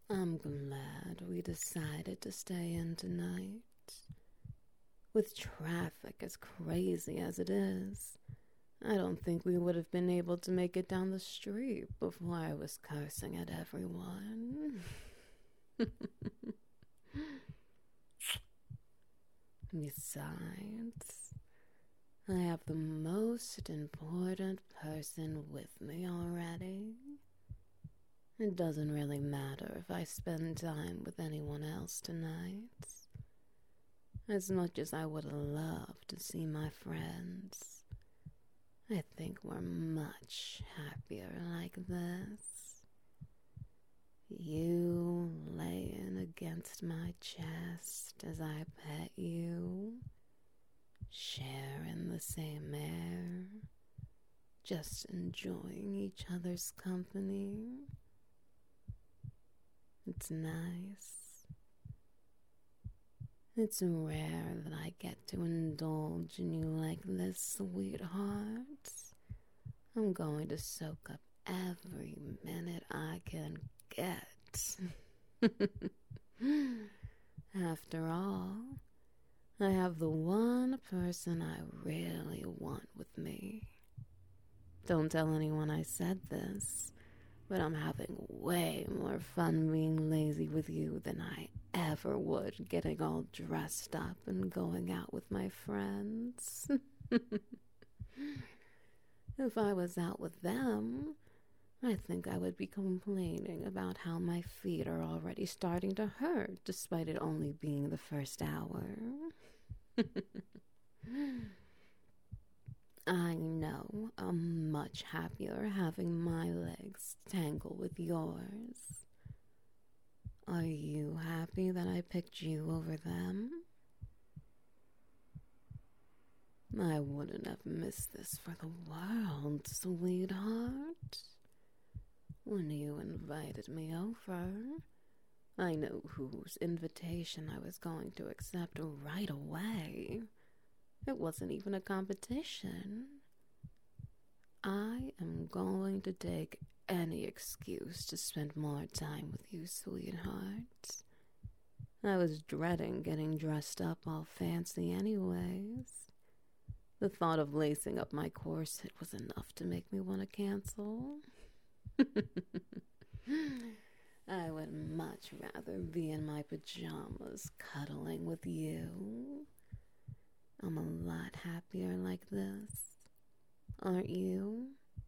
I'm glad we decided to stay in tonight. With traffic as crazy as it is, I don't think we would have been able to make it down the street before I was cursing at everyone. Besides, I have the most important person with me already. It doesn't really matter if I spend time with anyone else tonight. As much as I would love to see my friends, I think we're much happier like this. You laying against my chest as I pet you, sharing the same air, just enjoying each other's company. It's nice. It's rare that I get to indulge in you like this, sweetheart. I'm going to soak up every minute I can get. After all, I have the one person I really want with me. Don't tell anyone I said this, but I'm having way more fun being lazy with you than I ever would getting all dressed up and going out with my friends. If I was out with them, I think I would be complaining about how my feet are already starting to hurt despite it only being the first hour. I know I'm much happier having my legs tangle with yours. Are you happy that I picked you over them? I wouldn't have missed this for the world, sweetheart. When you invited me over, I knew whose invitation I was going to accept right away. It wasn't even a competition. I am going to take any excuse to spend more time with you, sweetheart. I was dreading getting dressed up all fancy anyways. The thought of lacing up my corset was enough to make me want to cancel. I would much rather be in my pajamas cuddling with you. I'm a lot happier like this, aren't you?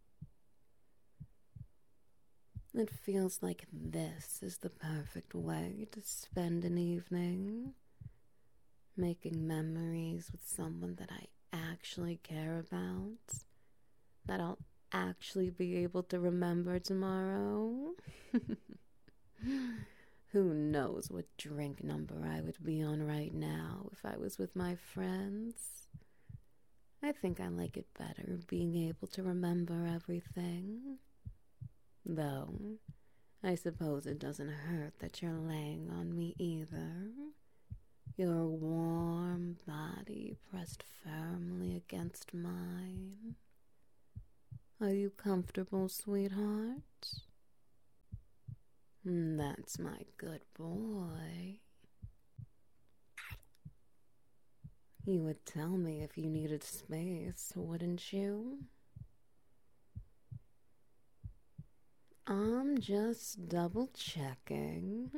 It feels like this is the perfect way to spend an evening, making memories with someone that I actually care about, that I'll actually be able to remember tomorrow. Who knows what drink number I would be on right now if I was with my friends. I think I like it better being able to remember everything. Though, I suppose it doesn't hurt that you're laying on me either. Your warm body pressed firmly against mine. Are you comfortable, sweetheart? That's my good boy. You would tell me if you needed space, wouldn't you? I'm just double checking.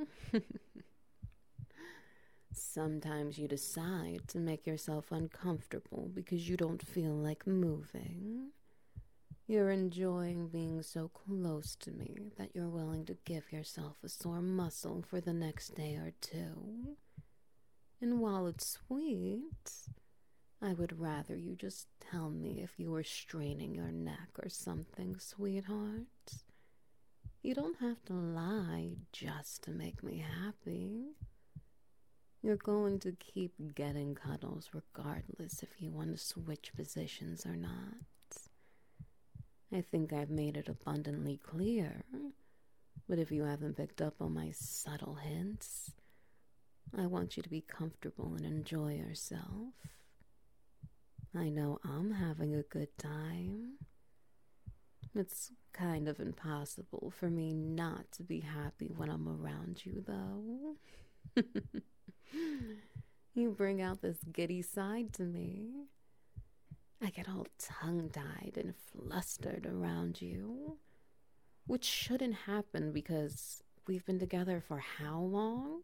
Sometimes you decide to make yourself uncomfortable because you don't feel like moving. You're enjoying being so close to me that you're willing to give yourself a sore muscle for the next day or two. And while it's sweet, I would rather you just tell me if you were straining your neck or something, sweetheart. You don't have to lie just to make me happy. You're going to keep getting cuddles regardless if you want to switch positions or not. I think I've made it abundantly clear, but if you haven't picked up on my subtle hints, I want you to be comfortable and enjoy yourself. I know I'm having a good time. It's kind of impossible for me not to be happy when I'm around you, though. You bring out this giddy side to me. I get all tongue-tied and flustered around you, which shouldn't happen because we've been together for how long?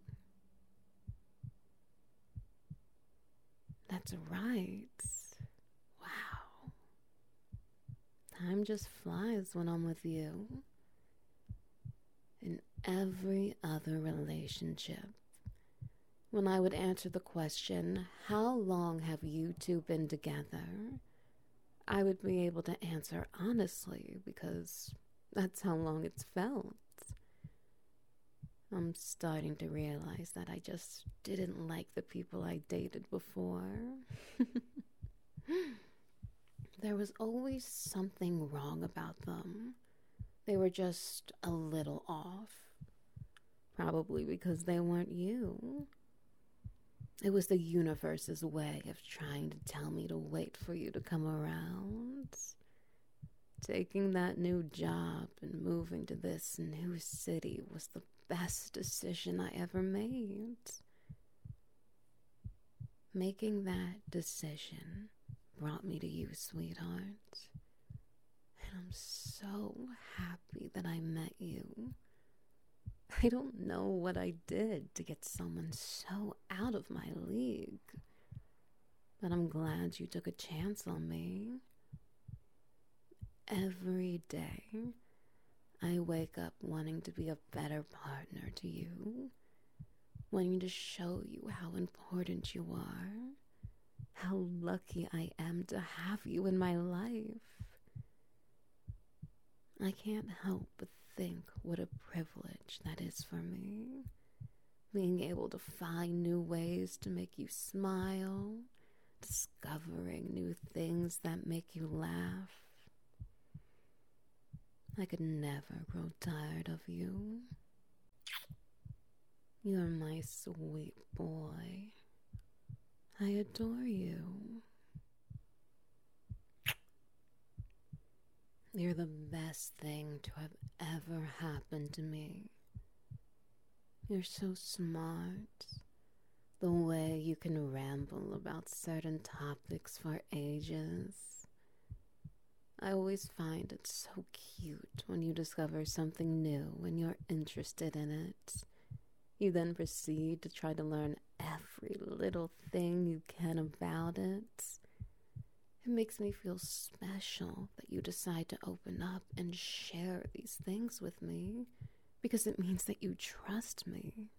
That's right. Wow. Time just flies when I'm with you. In every other relationship, when I would answer the question, how long have you two been together? I would be able to answer honestly because that's how long it's felt. I'm starting to realize that I just didn't like the people I dated before. There was always something wrong about them. They were just a little off. Probably because they weren't you. It was the universe's way of trying to tell me to wait for you to come around. Taking that new job and moving to this new city was the best decision I ever made. Making that decision brought me to you, sweetheart. And I'm so happy that I met you. I don't know what I did to get someone so out of my league, but I'm glad you took a chance on me. Every day, I wake up wanting to be a better partner to you, wanting to show you how important you are, how lucky I am to have you in my life. I can't help but think what a privilege that is for me, being able to find new ways to make you smile, discovering new things that make you laugh. I could never grow tired of you. You're my sweet boy. I adore you. You're the best thing to have ever happened to me. You're so smart. The way you can ramble about certain topics for ages. I always find it so cute when you discover something new and you're interested in it. You then proceed to try to learn every little thing you can about it. It makes me feel special that you decide to open up and share these things with me because it means that you trust me.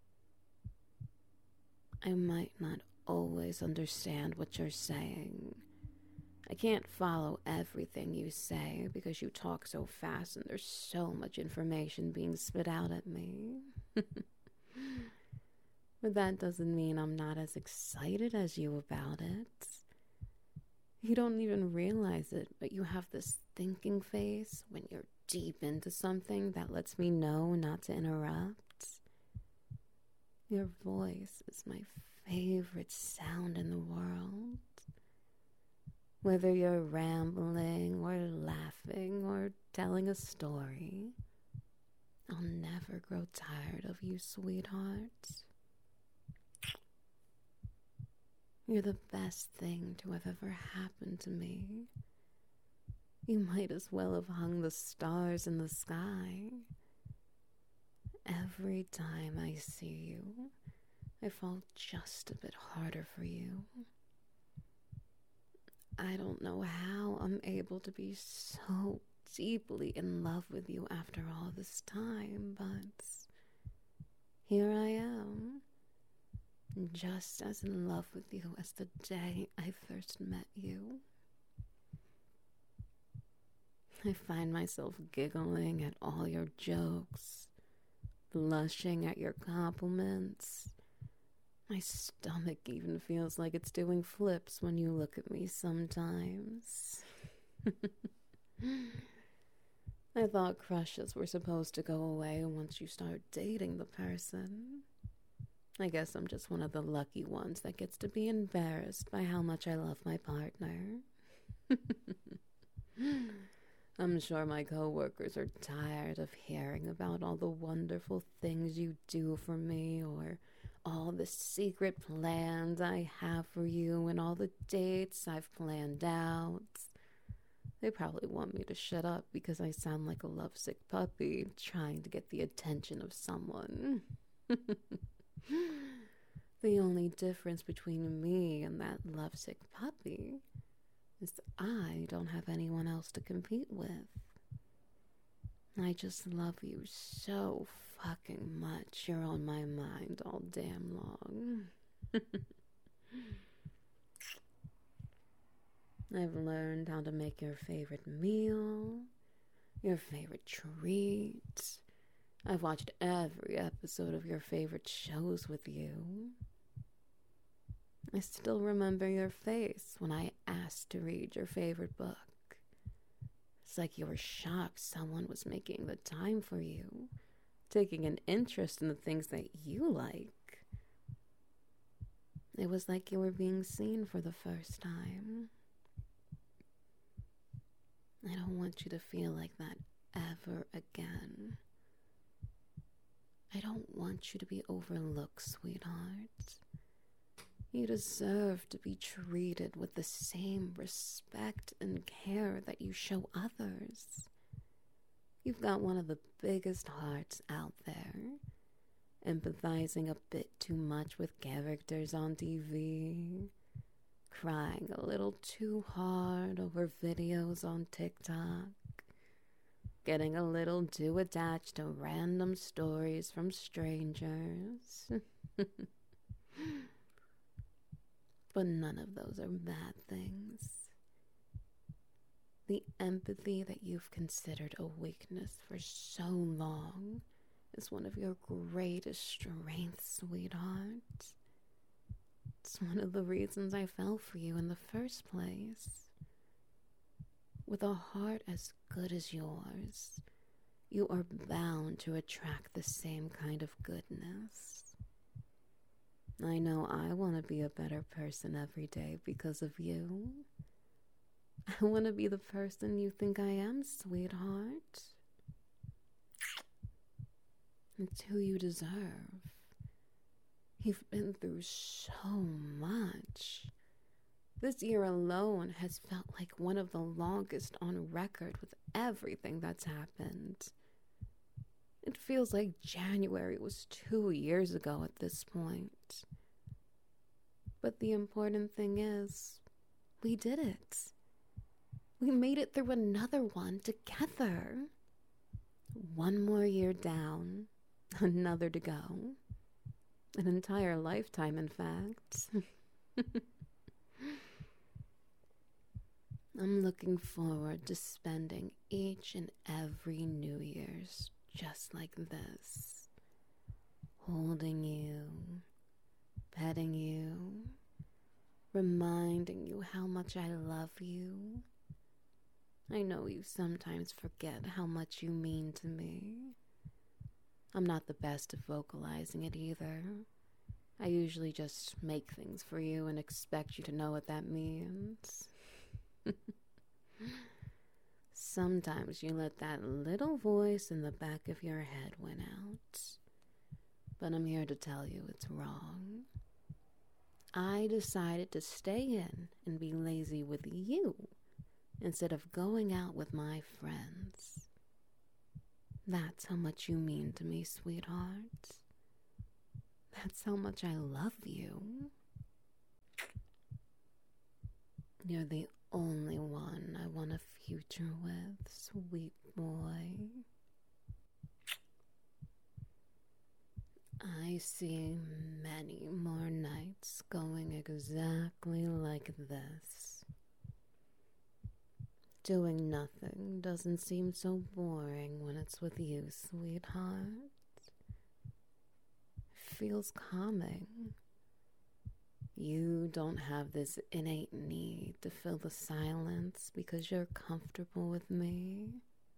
I might not always understand what you're saying. I can't follow everything you say because you talk so fast and there's so much information being spit out at me. But that doesn't mean I'm not as excited as you about it. You don't even realize it, but you have this thinking face when you're deep into something that lets me know not to interrupt. Your voice is my favorite sound in the world. Whether you're rambling or laughing or telling a story, I'll never grow tired of you, sweetheart. You're the best thing to have ever happened to me. You might as well have hung the stars in the sky. Every time I see you, I fall just a bit harder for you. I don't know how I'm able to be so deeply in love with you after all this time, but here I am, just as in love with you as the day I first met you. I find myself giggling at all your jokes, blushing at your compliments. My stomach even feels like it's doing flips when you look at me sometimes. I thought crushes were supposed to go away once you start dating the person. I guess I'm just one of the lucky ones that gets to be embarrassed by how much I love my partner. I'm sure my coworkers are tired of hearing about all the wonderful things you do for me, or all the secret plans I have for you, and all the dates I've planned out. They probably want me to shut up because I sound like a lovesick puppy trying to get the attention of someone. The only difference between me and that lovesick puppy is that I don't have anyone else to compete with. I just love you so fucking much. You're on my mind all damn long. I've learned how to make your favorite meal, your favorite treat. I've watched every episode of your favorite shows with you. I still remember your face when I asked to read your favorite book. It's like you were shocked someone was making the time for you, taking an interest in the things that you like. It was like you were being seen for the first time. I don't want you to feel like that ever again. I don't want you to be overlooked, sweetheart. You deserve to be treated with the same respect and care that you show others. You've got one of the biggest hearts out there, empathizing a bit too much with characters on TV, crying a little too hard over videos on TikTok, getting a little too attached to random stories from strangers. But none of those are bad things. The empathy that you've considered a weakness for so long is one of your greatest strengths, sweetheart. It's one of the reasons I fell for you in the first place. With a heart as good as yours, you are bound to attract the same kind of goodness. I know I want to be a better person every day because of you. I want to be the person you think I am, sweetheart. It's who you deserve. You've been through so much. This year alone has felt like one of the longest on record with everything that's happened. It feels like January was 2 years ago at this point. But the important thing is, we did it. We made it through another one together. One more year down, another to go. An entire lifetime, in fact. I'm looking forward to spending each and every New Year's just like this. Holding you, petting you, reminding you how much I love you. I know you sometimes forget how much you mean to me. I'm not the best at vocalizing it either. I usually just make things for you and expect you to know what that means. Sometimes you let that little voice in the back of your head win out. But I'm here to tell you it's wrong. I decided to stay in and be lazy with you instead of going out with my friends. That's how much you mean to me, sweetheart. That's how much I love you. You're the only one I want a future with, sweet boy. I see many more nights going exactly like this. Doing nothing doesn't seem so boring when it's with you, sweetheart. It feels calming. You don't have this innate need to fill the silence because you're comfortable with me.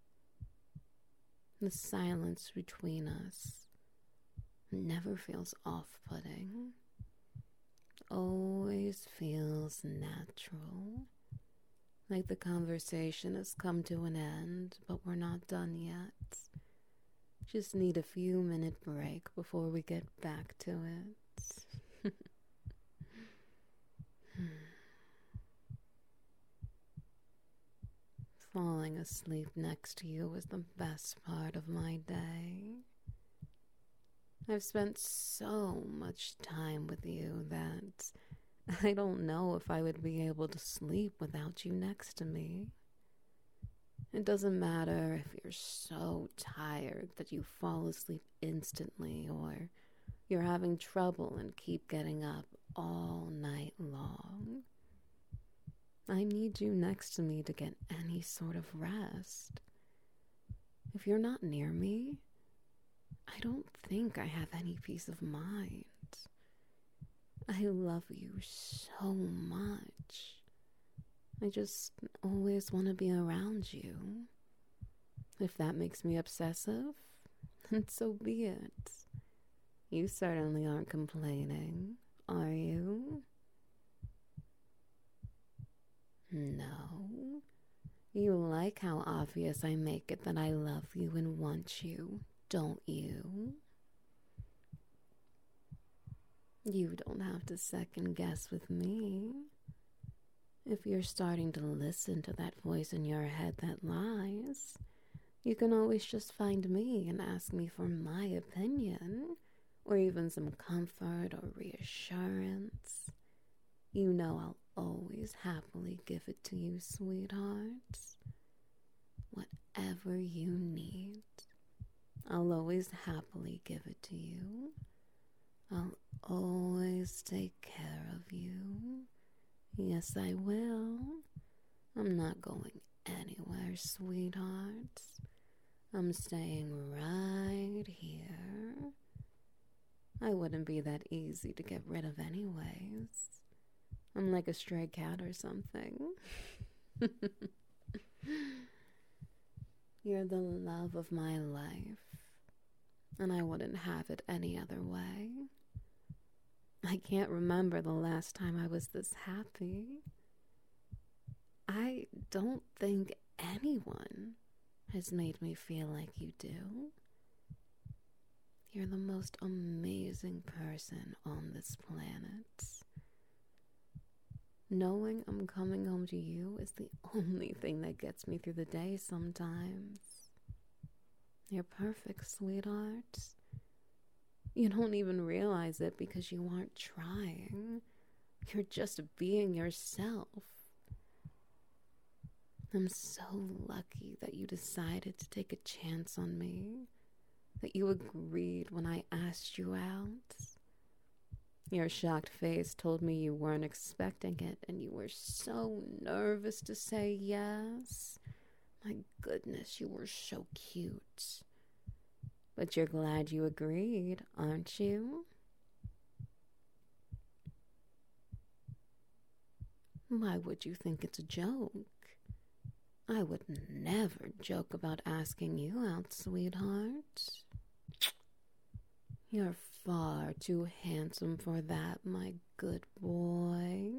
The silence between us never feels off-putting. Always feels natural. Like the conversation has come to an end, but we're not done yet. Just need a few minute break before we get back to it. Falling asleep next to you was the best part of my day. I've spent so much time with you that I don't know if I would be able to sleep without you next to me. It doesn't matter if you're so tired that you fall asleep instantly or you're having trouble and keep getting up all night long. I need you next to me to get any sort of rest. If you're not near me, I don't think I have any peace of mind. I love you so much. I just always want to be around you. If that makes me obsessive, then so be it. You certainly aren't complaining, are you? No. You like how obvious I make it that I love you and want you, don't you? You don't have to second guess with me. If you're starting to listen to that voice in your head that lies, you can always just find me and ask me for my opinion, or even some comfort or reassurance. You know I'll always happily give it to you, sweetheart. Whatever you need, I'll always happily give it to you. I'll always take care of you. Yes, I will. I'm not going anywhere, sweetheart. I'm staying right here. I wouldn't be that easy to get rid of anyways. I'm like a stray cat or something. You're the love of my life, and I wouldn't have it any other way. I can't remember the last time I was this happy. I don't think anyone has made me feel like you do. You're the most amazing person on this planet. Knowing I'm coming home to you is the only thing that gets me through the day sometimes. You're perfect, sweetheart. You don't even realize it because you aren't trying. You're just being yourself. I'm so lucky that you decided to take a chance on me, that you agreed when I asked you out. Your shocked face told me you weren't expecting it, and you were so nervous to say yes. My goodness, you were so cute. But you're glad you agreed, aren't you? Why would you think it's a joke? I would never joke about asking you out, sweetheart. You're far too handsome for that, my good boy.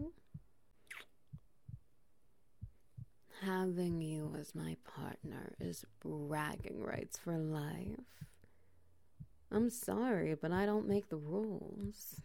Having you as my partner is bragging rights for life. I'm sorry, but I don't make the rules.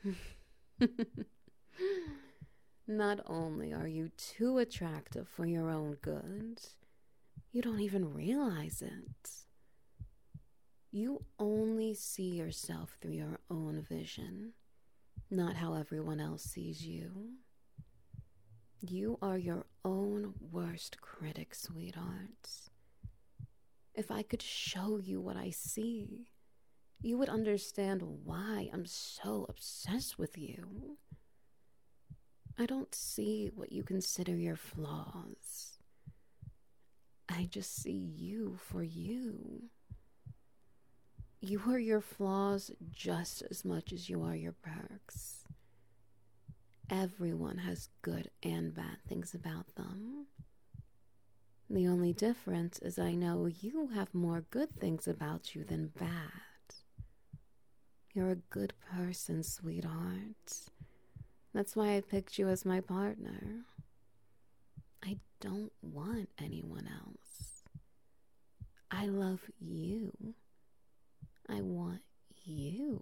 Not only are you too attractive for your own good, you don't even realize it. You only see yourself through your own vision, not how everyone else sees you. You are your own worst critic, sweetheart. If I could show you what I see, you would understand why I'm so obsessed with you. I don't see what you consider your flaws. I just see you for you. You are your flaws just as much as you are your perks. Everyone has good and bad things about them. The only difference is I know you have more good things about you than bad. You're a good person, sweetheart. That's why I picked you as my partner. I don't want anyone else. I love you. I want you.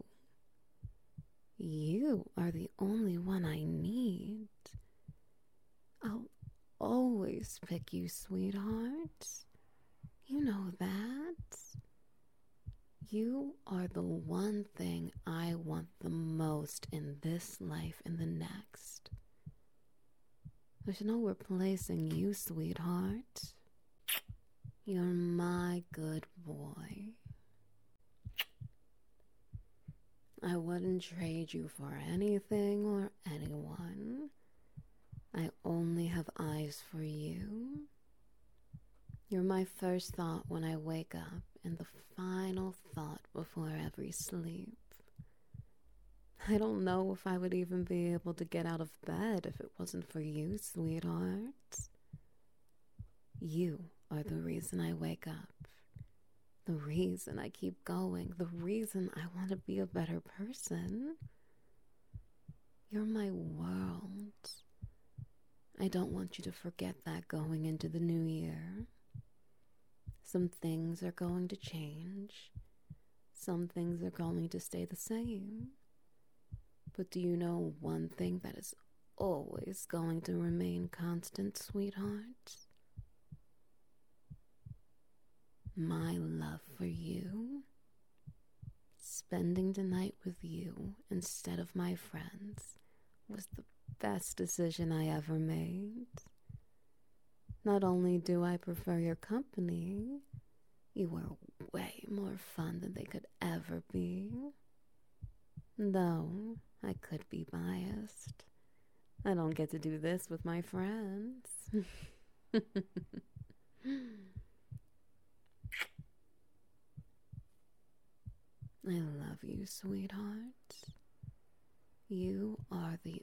You are the only one I need. I'll always pick you, sweetheart. You know that. You are the one thing I want the most in this life and the next. There's no replacing you, sweetheart. You're my good boy. I wouldn't trade you for anything or anyone. I only have eyes for you. You're my first thought when I wake up and the final thought before every sleep. I don't know if I would even be able to get out of bed if it wasn't for you, sweetheart. You are the reason I wake up, the reason I keep going, the reason I want to be a better person. You're my world. I don't want you to forget that going into the new year. Some things are going to change. Some things are going to stay the same. But do you know one thing that is always going to remain constant, sweetheart? My love for you. Spending the night with you instead of my friends was the best decision I ever made. Not only do I prefer your company, you are way more fun than they could ever be. Though I could be biased. I don't get to do this with my friends. I love you, sweetheart. You are the